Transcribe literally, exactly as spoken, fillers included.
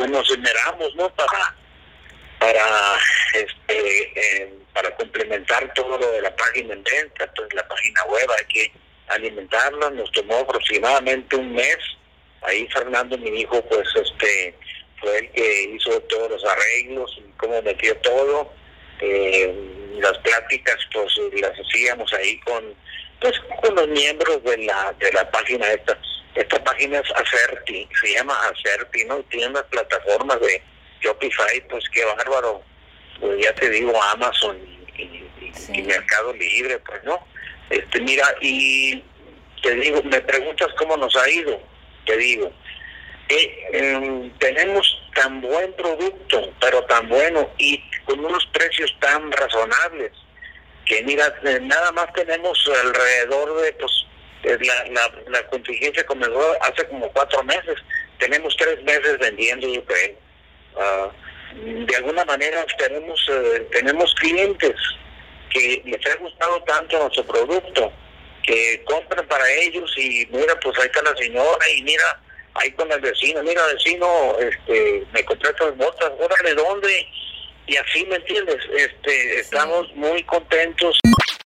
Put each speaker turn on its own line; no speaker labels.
pues nos esmeramos, ¿no? Para, para, este, eh, para complementar todo lo de la página en venta, pues la página web hay que alimentarla. Nos tomó aproximadamente un mes. Ahí Fernando, mi hijo, pues este fue el que hizo todos los arreglos y cómo metió todo. Eh, las pláticas pues las hacíamos ahí con pues con los miembros de la de la página esta. Esta página es Acerti, se llama Acerti, ¿no? Tiene unas plataformas de Shopify, pues qué bárbaro. Pues ya te digo, Amazon y, y, sí. y Mercado Libre, pues, ¿no? Este, mira, y te digo, me preguntas cómo nos ha ido, te digo, eh, eh, tenemos tan buen producto, pero tan bueno, y con unos precios tan razonables, que mira, eh, nada más tenemos alrededor de, pues, la, la, la contingencia comenzó hace como cuatro meses, tenemos tres meses vendiendo, yo creo. Uh, de alguna manera tenemos, eh, tenemos clientes que les ha gustado tanto nuestro producto, que compran para ellos y mira, pues ahí está la señora y mira, ahí con el vecino, mira vecino, este, me compré estas botas, órale, ¿dónde? Y así, ¿me entiendes? Este, sí. Estamos muy contentos.